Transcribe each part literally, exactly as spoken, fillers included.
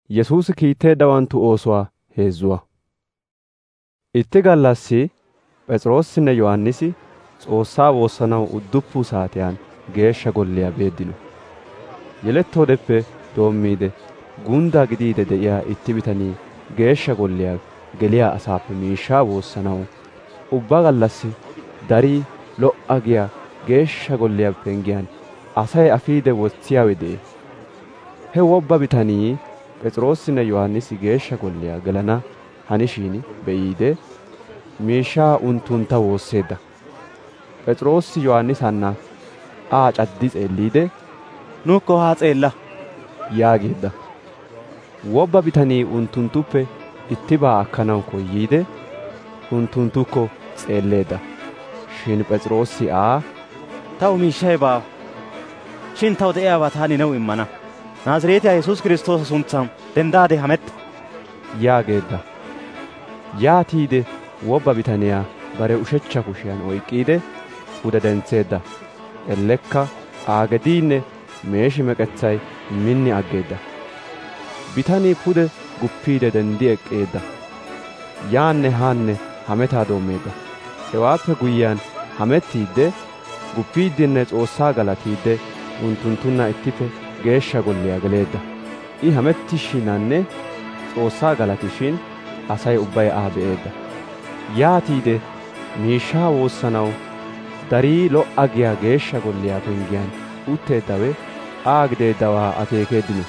Yesuusi kiitteeddawantu oosuwaa heezzuwaa. Itti gallassi P'es'iroosinne Yohannisi Xoossaa woossanaw udduppuu saatiyaan geeshsha golliyaa beeddino. Yelettoodeppe doommiide gunddaa gidiide de'iyaa itti bitanii geeshsha golliyaa geliyaa asaappe miishshaa woossanaw ubba gallassi darii lo"a giyaa geeshsha golliyaa penggiyaan asay afiide wotsiyaawe de'ee. He wobba bitanii P'es'iroosinne Yohannisi geeshsha golliyaa gelana hanishin be'iide miishshaa unttuntta woosseedda. P'es'iroosi Yohannisanna Aa caddi xeelliide, «Nuukko haa xeella» yaageedda. Wobba bitanii unttunttuppe ittibaa akkanaw koyyiide unttunttukko xeelleedda. Shin P'es'iroosi Aa, «Taw miishshay baawa; shin taw de'iyaabaa taani new immana. Naazreetiyaa Yesuus Kiristtoosa suntsan denddaade hametta» yaageedda. Yaatiide wobba bitaniyaa bare ushechcha kushiyan oyk'k'iide pude dentseedda. Ellekka Aa gediinne meeshi meqetsay minni aggeedda. Bitanii pude guppiide denddi ek'k'eedda. Yaanne haanne hametaa doommeedda. Hewaappe guyyiyaan hamettiidde guppiiddinne S'oossaa galatiidde unttunttunna ittippe geeshsha golliyaa geleedda. I hamettishinanne S'oossaa galatishin asay ubbay Aa be'eedda. Yaatiide miishshaa woossanaw darii lo"a giyaa geeshsha golliyaa penggiyaan utteeddawe Aa gideeddawaa akeekeeddino.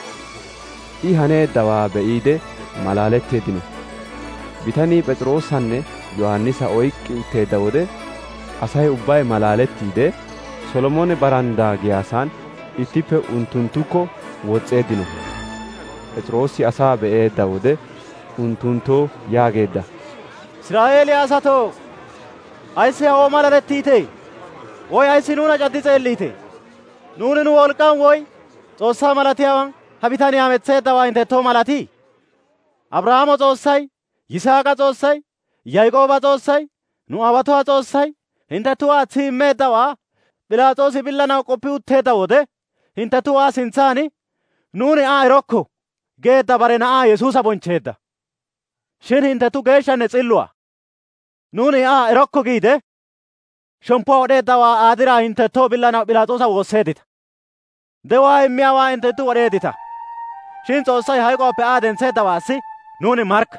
I haneeddawaa be'iide malaaletteeddino. Bitanii P'es'iroosanne Yohannisa oyk'k'i utteedda wode asay ubbay malaalettiide Solomone baranddaa giyaasan ittippe unttunttukko wos's'eeddino. P'es'iroosi asaa be'eedda wode unttunttoo yaageedda. «Israa'eeliyaa asatoo, ayssi hawoo malalettiitee? Woy ayssi nuuna caddi xeelliitee? Nuuni nu wolk'k'an woy S'oossaa malatiyaawan ha bitanii hametseeddawaa hinttettoo malatii? Abrahaamo S'oossay, Yisaaqa S'oossay, Yayk'ooba S'oossay, nu aawatuwaa S'oossay hinttettu aatsi immeeddawaa P'ilaas'oosi billanaw qoppi utteedda wode hinttettu Aa sintsaan nuuni Aa erokko geedda bare Na'aa Yesuusa bonchcheedda. Shin hinttettu geeshshanne s'illuwaa. Nuuni Aa erokko giide shemppuwaa wodheeddawaa Aa diraa hinttettoo billanaw P'ilaas'oosa woosseeddita. De'uwaa immiyaawaa hinttettu wod'eeddita. Shin S'oossay hayk'uwaappe Aa dentseeddawaassi nuuni markka.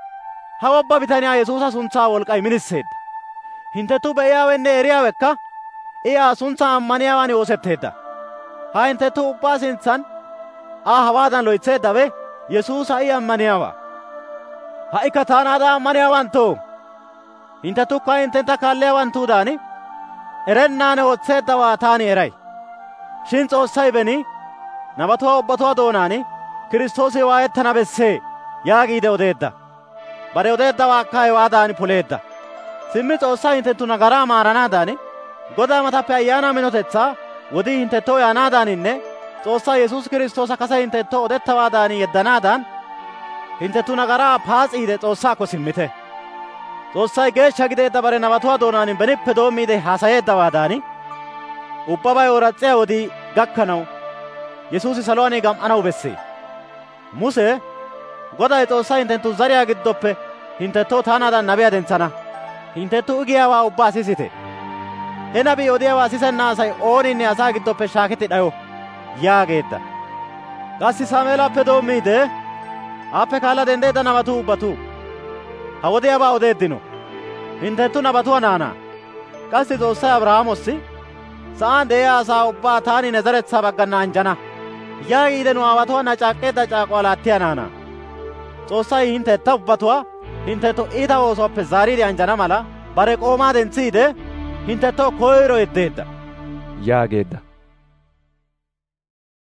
Ha wobba bitaniyaa Yesuusa suntsaa wolk'k'ay minisseedda. Hinttettu be'iyaawenne eriyaawekka I Aa suntsan ammaniyaawan oosetteedda. Ha hinttettu ubbaa sintsan Aa hawaadan loytseeddawe Yesuusa I ammaniyaawaa. Ha'ikka taanaadan ammaniyaawanttoo, hinttettukka hinttentta kaalliyaawanttuudan erennaan ootseeddawaa taani eray. Shin S'oossay beni nabatuwaa ubbatuwaa doonaan Kiristtoosi waayettana bessee yaagiide odeedda. Bare odeeddawaakka hewaadan poleedda. Simmi S'oossay hinttettu nagaraa maaranaadan Godaa matappe ayyaana minotetsaa wodii hinttettoo yaanaadaaninne S'oossaa Yesuus Kiristtoosa kase hinttettoo odettawaadan yeddanaadan hinttettu nagaraa paas'iide Xoossaakko simmite. S'oossay geeshsha gideedda bare nabatuwaa doonaan benippe doommiide haasayeeddawaadan ubbabay ooratsiyaa wodii gakkanaw Yesuusi saluwaan gam"anaw bessee. Muse, Goday S'oossay hinttenttu zariyaa giddoppe hinttettoo taanaadan nabiyaa dentsana. Hinttettu giyaawaa ubbaa sisite. He nabii odiyaawaa sisenna asay ooninne asaa giddoppe shaaketti dhayo yaageedda. Qassi Saameelappe doommiide aappe kaala denddeedda nabatuu ubbatuu ha wodiyaabaa odeeddino. Hinttettu nabatuwaa naanaa. Qassi S'oossay Abrahaamossi sa'aan de'iyaa asaa ubbaa taani ne zeretsaa baggana anjana yaagiide nu aawatuwaanna c'aak'k'eedda c'aaquwaa laattiyaa naanaa. S'oossay hinttetta ubbatuwaa hinttettu iita oosuwaappe zaariide anjana mala bare qoomaa dentsiide hinttettoo koyro yeddeedda yaageedda.